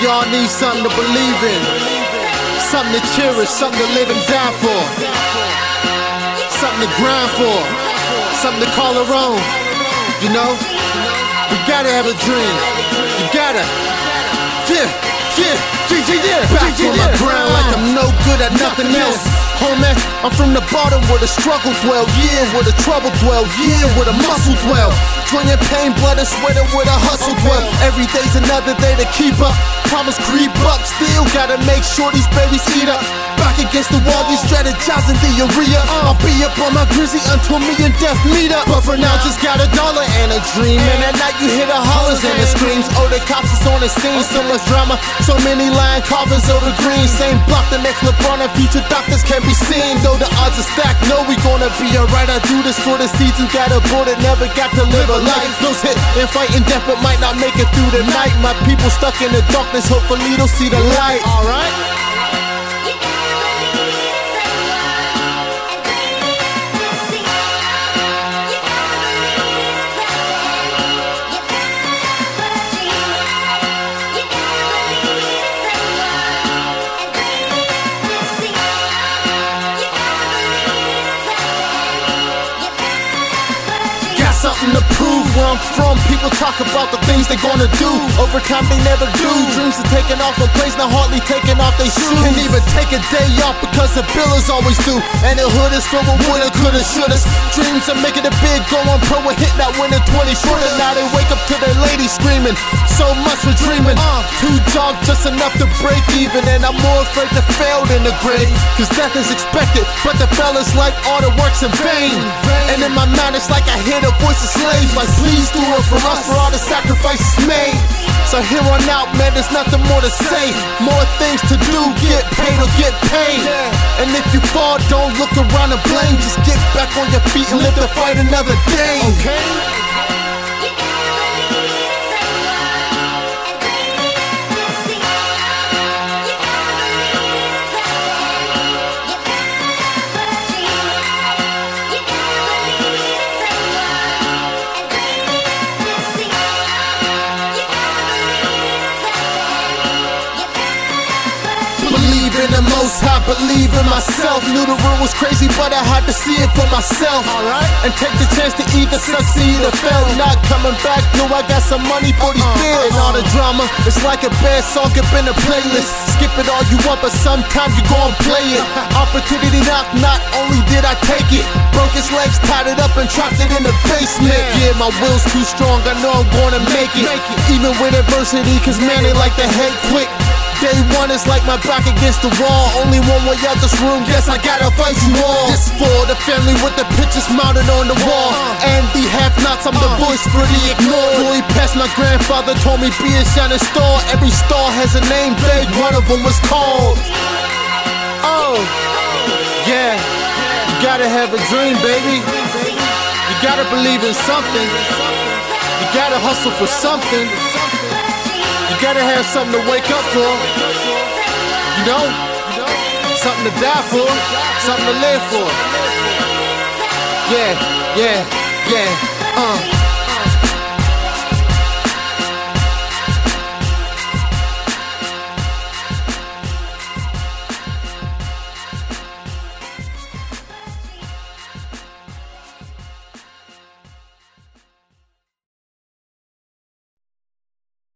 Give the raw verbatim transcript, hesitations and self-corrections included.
y'all need something to believe in, something to cherish, something to live and die for, something to grind for, something to call our own. You know, we gotta have a dream. You gotta, yeah, yeah, yeah, yeah, yeah. Back on my grind like I'm no good at nothing else. Homie, I'm from the bottom where the struggle dwell, yeah, where the trouble dwell, yeah, where the muscle dwell. Joining pain, blood and sweat, and where the hustle dwell. Every day's another day to keep up. Promise creep up, still gotta make sure these babies eat up. Back against the wall, we strategize in the area. I'll be up on my grizzly until me and death meet up. But for now, just got a dollar and a dream. And at night you hear the hollers and the screams. Oh, the cops is on the scene, so much drama, so many lying coffins over green. Same block, the next LeBron and future doctors can be seen. Though the odds are stacked, know we gonna be alright. I do this for the season, got a boy that never got to live a life. Those hit and fighting death but might not make it through the night. My people stuck in the darkness, hopefully they'll see the light. Alright. Something to prove. Where I'm from, people talk about the things they gonna do. Over time they never do. Dreams are taking off from planes, now hardly taking off they shoes. Can't even take a day off because the billers always do. And the hood is filled with woulda, coulda, shouldas. Dreams are making it big, going pro and hit that winner twenty shorter. Now they wake up to their lady screaming, so much for dreaming. uh, Two jobs just enough to break even. And I'm more afraid to fail than the grave, cause death is expected, but the fellas like all the work's in vain. And in my mind it's like I hear the voice of slaves, like please do it for us, for all the sacrifices made. So here on out, man, there's nothing more to say. More things to do, get paid or get paid. And if you fall, don't look around and blame. Just get back on your feet and live to fight another day. Okay? In the most high, believe in myself. Knew the world was crazy, but I had to see it for myself. Alright, and take the chance to either succeed or fail. Not coming back, know I got some money for these bills. And all the drama, it's like a bad song up in a playlist. Skip it all you want, but sometimes you gon' play it. Opportunity knocked, not only did I take it, broke his legs, tied it up and trapped it in the basement. Yeah, my will's too strong, I know I'm gonna make it. Even with adversity, cause man, they like to hate quick. Day one is like my back against the wall. Only one way out this room, guess I gotta fight you all. This for the family with the pictures mounted on the wall. And the have-nots, I'm the voice for the ignored. Boy past my grandfather told me be a shining star. Every star has a name, vague, one of them was called. Oh, yeah, you gotta have a dream, baby. You gotta believe in something. You gotta hustle for something. You gotta have something to wake up for, you know, something to die for, something to live for. Yeah, yeah, yeah, uh.